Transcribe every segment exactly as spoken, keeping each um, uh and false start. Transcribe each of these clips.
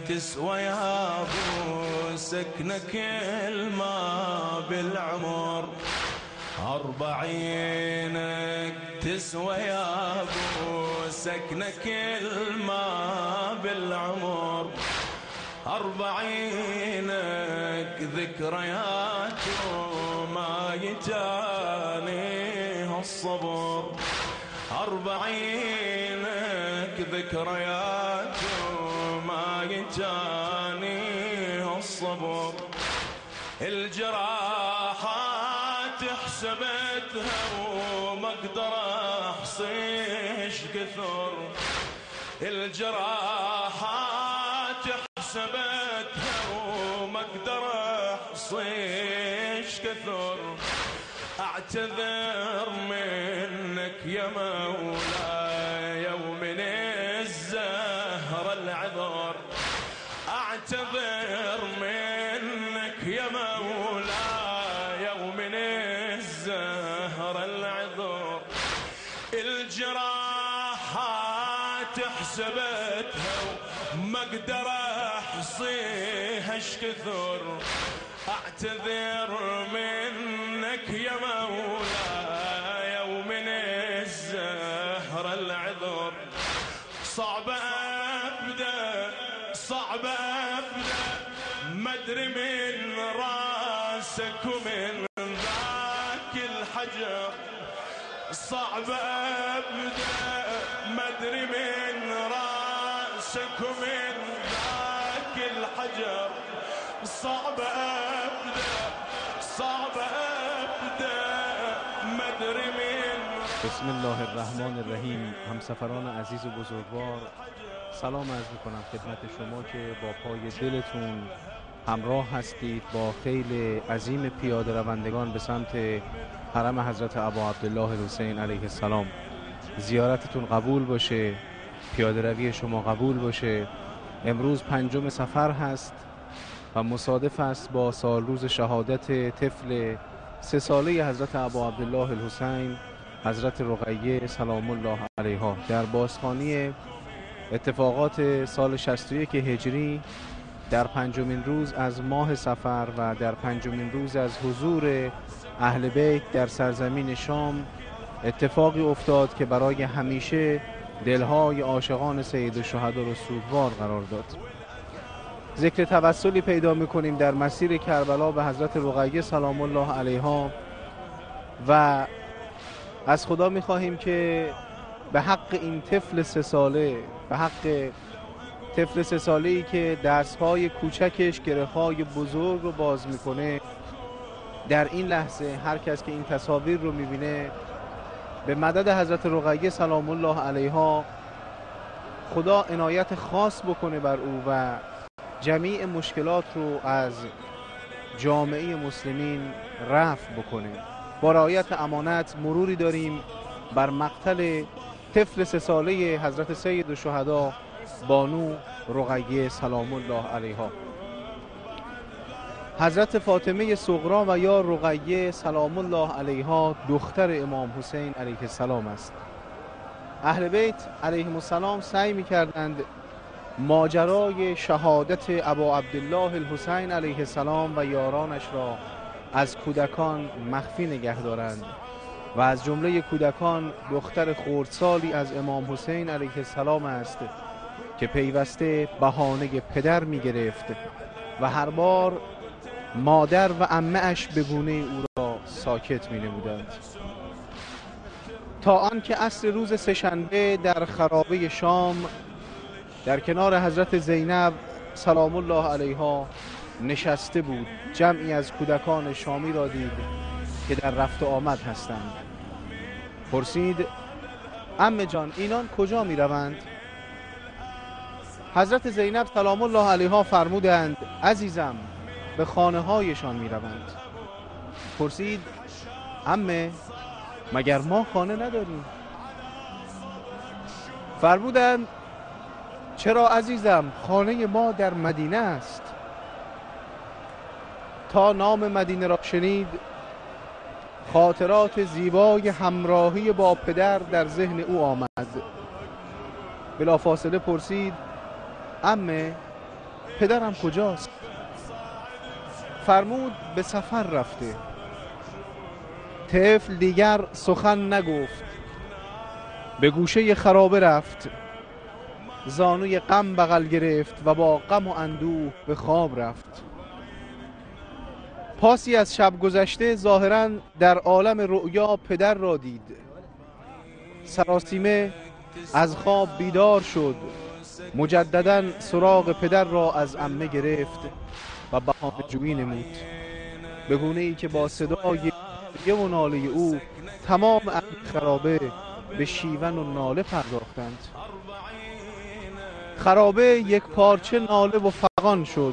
تسوى يا ابو سكنة كل ما بالعمر، أربعينك تسوى يا ابو سكنة كل ما بالعمر، أربعينك ذكريات ما يجاني هالصبر، أربعينك ذكريات ما يجاني هالصبر، الجراحات حسبتها وما اقدر احصيش كثر، الجراحات حسبتها وما اقدر احصيش كثر، اعتذر منك يا مولاي ومن الزهر العذر، اعتذر منك يا مولاي ومن الزهر العذر، الجراحات حسبتها وما اقدر احصيها اش كثر، اعتذر منك يا مولاي ومن الزهر العذر، صعب ابدا صعب ابدا ما ادري من راسك ومن ذاك الحجر، صعب ابدا ما ادري من راسك ومن ذاك الحجر، صعب ابدا صعب ابدا ما ادري من. بسم الله الرحمن الرحیم. همسفران عزیز و بزرگوار، سلام عرض میکنم خدمت شما که با پای دلتون همراه هستید با خیل عظیم پیاده روندگان به سمت حرم حضرت ابا عبدالله الحسین علیه السلام. زیارتتون قبول باشه، پیاده روی شما قبول باشه. امروز پنجم سفر هست و مصادف است با سال روز شهادت طفل سه ساله حضرت ابا عبدالله الحسین حضرت رقیه سلام الله علیها در بازخوانی اتفاقات سال شصت و یک هجری، در پنجمین روز از ماه صفر و در پنجمین روز از حضور اهل بیت در سرزمین شام اتفاقی افتاد که برای همیشه دلهای عاشقان سید الشهدا رو سوگوار قرار داد. ذکر توسلی پیدا میکنیم در مسیر کربلا به حضرت رقیه سلام الله علیها و از خدا میخواهیم که به حق این طفل سه ساله، به حق طفل سه ساله‌ای که دستهای کوچکش گره‌های بزرگ رو باز میکنه، در این لحظه هر کس که این تصاویر رو میبینه به مدد حضرت رقیه سلام الله علیها خدا عنایت خاص بکنه بر او و جمیع مشکلات رو از جامعه مسلمین رفع بکنه. با رعایت امانت مروری داریم بر مقتل طفل سه ساله حضرت سید الشهدا بانو رقیه سلام الله علیها. حضرت فاطمه صغرا و یا رقیه سلام الله علیها دختر امام حسین علیه السلام است. اهل بیت علیهم السلام سعی می‌کردند ماجرای شهادت ابا عبدالله الحسین علیه السلام و یارانش را از کودکان مخفی نگه دارند و از جمله کودکان دختر خردسالی از امام حسین علیه السلام است که پیوسته بهانه پدر می گرفت و هر بار مادر و عمه اش به گونه او را ساکت می نمودند، تا آنکه عصر روز سه‌شنبه در خرابه شام در کنار حضرت زینب سلام الله علیها نشسته بود. جمعی از کودکان شامی را دید که در رفت و آمد هستند. پرسید عمه جان اینان کجا می روند؟ حضرت زینب سلام الله علیها فرمودند عزیزم به خانه هایشان می روند. پرسید عمه مگر ما خانه نداریم؟ فرمودند چرا عزیزم، خانه ما در مدینه است. تا نام مدینه را شنید خاطرات زیبای همراهی با پدر در ذهن او آمد. بلافاصله پرسید عمه پدرم کجاست؟ فرمود به سفر رفته. طفل دیگر سخن نگفت، به گوشه خرابه رفت، زانوی غم بغل گرفت و با غم و اندوه به خواب رفت. پاسی از شب گذشته ظاهراً در عالم رؤیا پدر را دید. سراسیمه از خواب بیدار شد، مجدداً سراغ پدر را از عمه گرفت و بهانه جویی نمود، به گونه ای که با صدای گریه و ناله او تمام اهل خرابه به شیون و ناله پرداختند. خرابه یک پارچه ناله و فغان شد.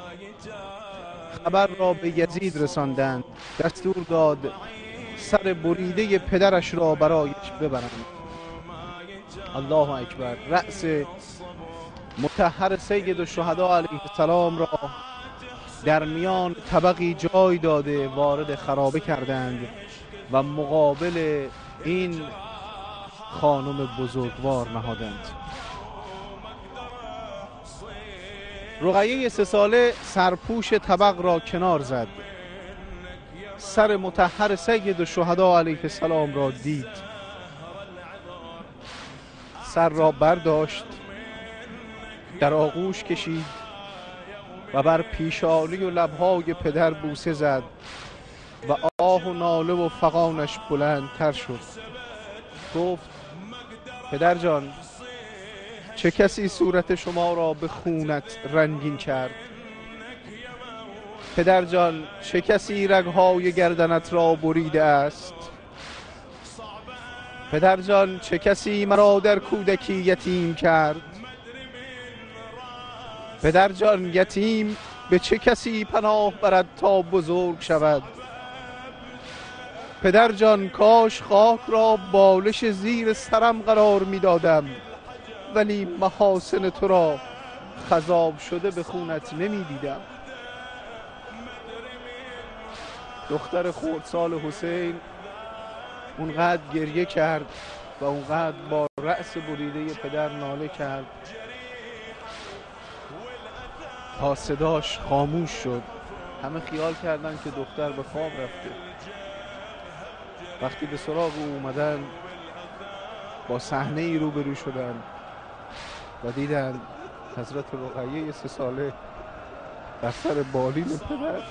خبر را به یزید رساندند، دستور داد سر بریده پدرش را برایش ببرند. الله اکبر. رأس مطهر سید الشهدا علیه السلام را در میان طبقی جای داده وارد خرابه کردند و مقابل این خانم بزرگوار نهادند. رقیه سه ساله سرپوش طبق را کنار زد، سر مطهر سید الشهدا علیه السلام را دید، سر را برداشت، در آغوش کشید و بر پیشانی و لبهای پدر بوسه زد و آه و ناله و فغانش بلندتر شد. گفت پدر جان، چه کسی صورت شما را به خونت رنگین کرد؟ پدر جان، چه کسی رگهای گردنت را بریده است؟ پدر جان، چه کسی مرا در کودکی یتیم کرد؟ پدر جان، یتیم به چه کسی پناه برد تا بزرگ شود؟ پدر جان، کاش خاک را بالش زیر سرم قرار می دادم، ولی محاسن تو را خضاب شده به خونت نمی دیدم. دختر خردسال حسین اونقدر گریه کرد و اونقدر با رأس بریده پدر ناله کرد تا صداش خاموش شد. همه خیال کردن که دختر به خواب رفته. وقتی به سراغ او اومدن با صحنه ای روبرو شدن و دیدن حضرت رقیه سه ساله بر سر بالین پدر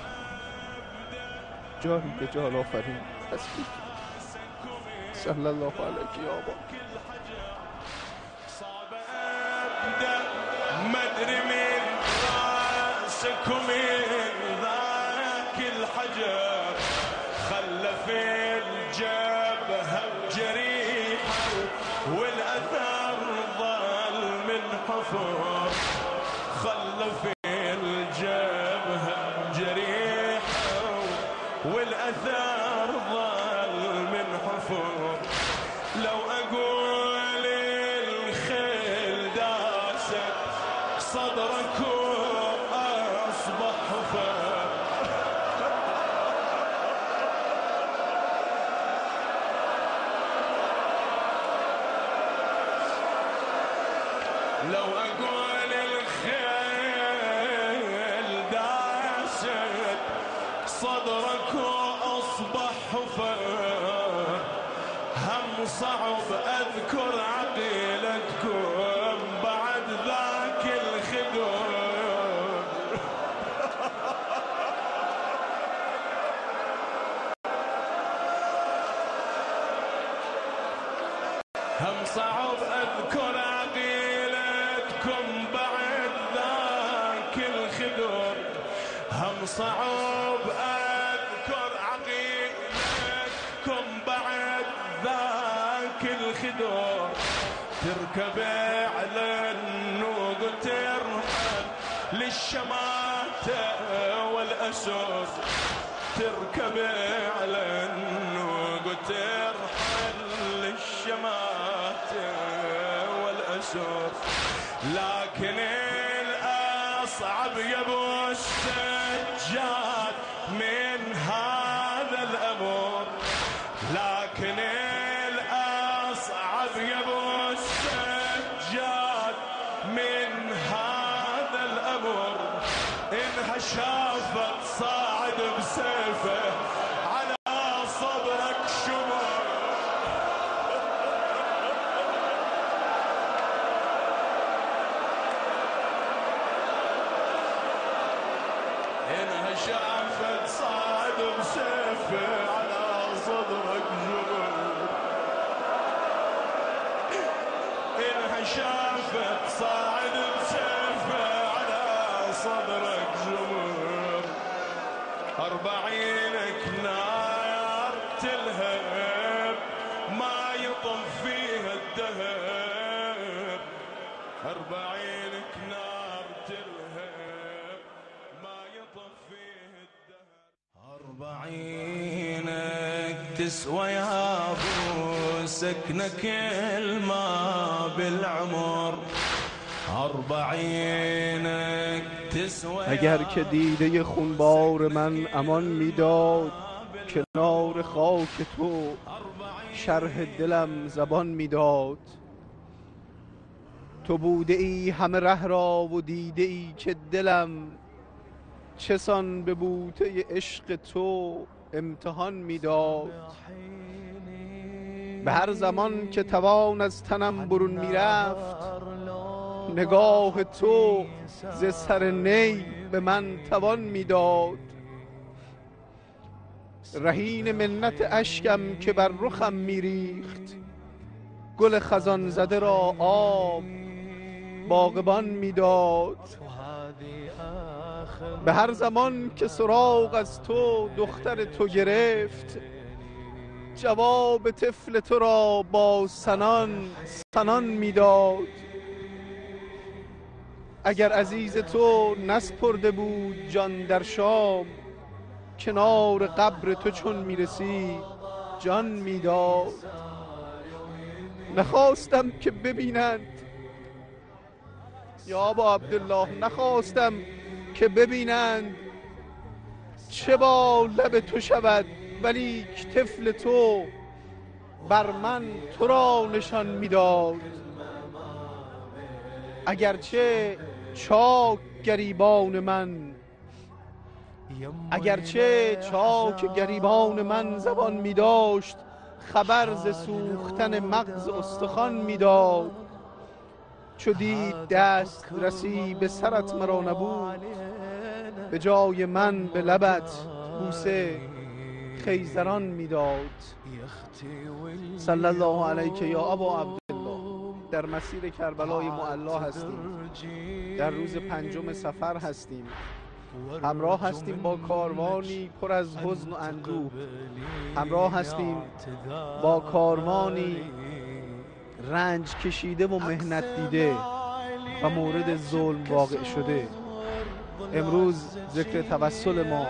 جانی به جان آفرین تسبیح صلی الله علیه یا آبا. مدري من راسكم ذاك الحجر خلى في الجبهة جريحة والأثر ظل من حفر خلى في الجبهة جريحة والأثر ظل من حفر. لو أقول الخيل داست صدرك أصبح حفر لو أقول الخيل داست صدرك أصبح حفر. هم صعب أذكر عقيلتكم بعد ذاك الخدر. هم صعب أذكر عقيلتكم بعد ذاك الخدر. هم صعب أذكر عقيلتكم بعد ذاك الخدر. تركب على النوق ترحل للشماتة والأسر. تركب على النوق ترحل للشماتة والأسر. لكن الأصعب يبو السجاد من هذا الأمر. لكن الأصعب يبو السجاد من هذا الأمر. شافت صاعد بسيفه على صدرك شمر إنها شافت صاعد بسيفه على صدرك جمر إنها شافت صاعد بسيفه على صدرك جمر أربعينك نار تلهب ما يطم فيها الدهب أربعينك نار تلهب ما يطم فيها الدهب أربعينك تسوى يا أبو سكنة كل ما بالعمر أربعينك تسوى اگر که دیده خونبار من امان میداد کنار خاک تو شرح دلم زبان میداد تو بوده ای همه ره را و دیده ای که دلم چسان به بوته عشق تو امتحان میداد به هر زمان که توان از تنم برون میرفت نگاه تو ز سر نی به من توان میداد رهین منت اشکم که بر رخم میریخت گل خزان زده را آب باغبان میداد به هر زمان که سراغ از تو دختر تو گرفت جواب طفل تو را با سنان سنان میداد اگر عزیز تو نسپرده بود جان در شام کنار قبر تو چون میرسی جان میداد نخواستم که ببینند یا ابا عبدالله نخواستم که ببینند چه با لب تو شود ولیک طفل تو بر من تو را نشان میداد اگرچه چاک گریبان من اگرچه چاک گریبان من زبان می داشت خبر ز سوختن مغز استخوان می داد چو دید دست رسی به سرت مرا نبود به جای من به لبت بوسه خیزران می داد صلی الله علیک یا ابا عبدالله در مسیر کربلای معلا هستیم در روز پنجم سفر هستیم همراه هستیم با کاروانی پر از حزن و اندوه همراه هستیم با کاروانی رنج کشیده و مهنت دیده و مورد ظلم واقع شده امروز ذکر توسل ما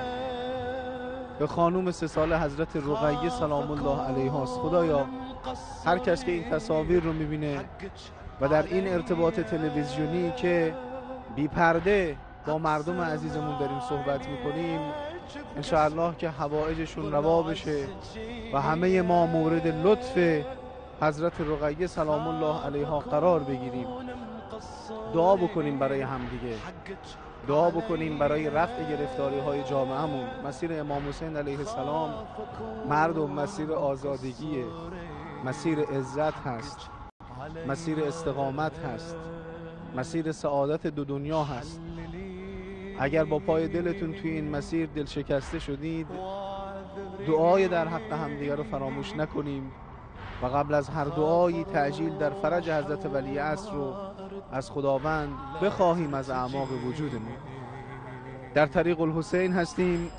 به خانوم سه ساله حضرت رقیه سلام الله علیها است. خدایا هر کس که این تصاویر رو میبینه و در این ارتباط تلویزیونی که بی پرده با مردم عزیزمون داریم صحبت میکنیم انشاءالله که حوائجشون روا بشه و همه ما مورد لطف حضرت رقیه سلام الله علیها قرار بگیریم دعا بکنیم برای همدیگه دعا بکنیم برای رفع گرفتاری های جامعهمون مسیر امام حسین علیه السلام مردم مسیر آزادگیه مسیر عزت هست مسیر استقامت هست مسیر سعادت دو دنیا هست اگر با پای دلتون توی این مسیر دل شکسته شدید دعای در حق همدیگه رو فراموش نکنیم و قبل از هر دعایی تعجیل در فرج حضرت ولی عصر رو از خداوند بخواهیم از اعماق وجودمون در طریق الحسین هستیم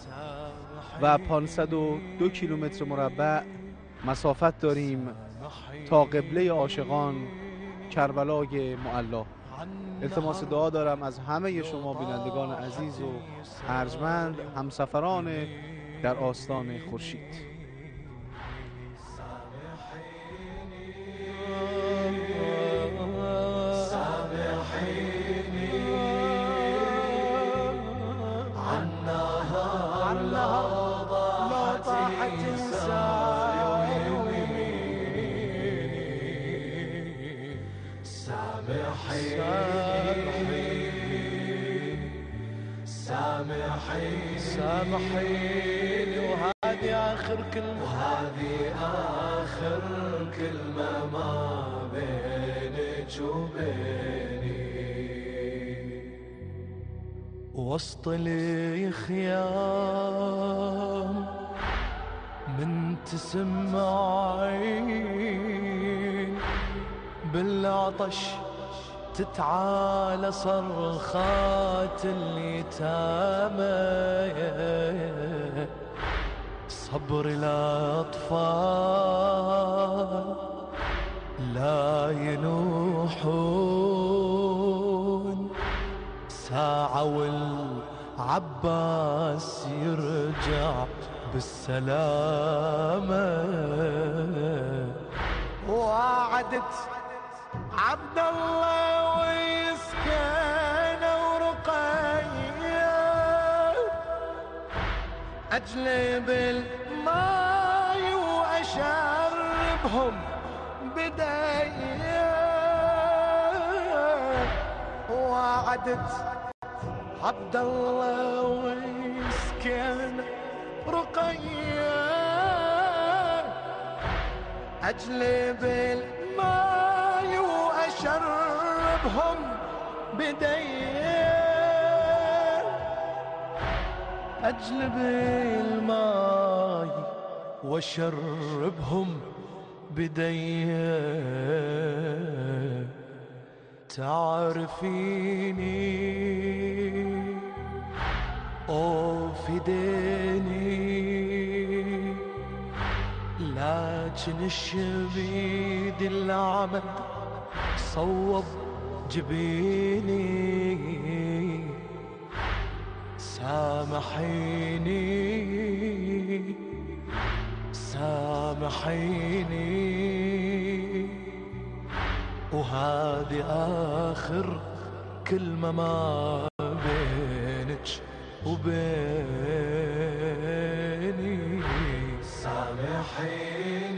و پانصد و دو کیلومتر مربع مسافت داریم تا قبله عاشقان کربلای معلا التماس دعا دارم از همه شما بینندگان عزیز و ارجمند همسفران در آستان خورشید سامحيني سامحيني وهذه آخر كلمة، وهذه آخر كلمة ما بينك وبيني. وسط لي خيام من تسمعين بالعطش تتعالى صرخات اليتامى، صبر الأطفال لا ينوحون، ساعة والعباس يرجع بالسلامة. وعدت عبد الله ويسكن ورقية أجلب الماي وأشربهم بداية. وعدت عبد الله ويسكن رقية أجلب الماي وأشربهم بداية. أجلب الماي وأشربهم بداية. تعرفيني أو فديني، لكن الشبيد العمد صوب جبيني. سامحيني سامحيني وهذه آخر كلمة ما بينك وبيني. سامحيني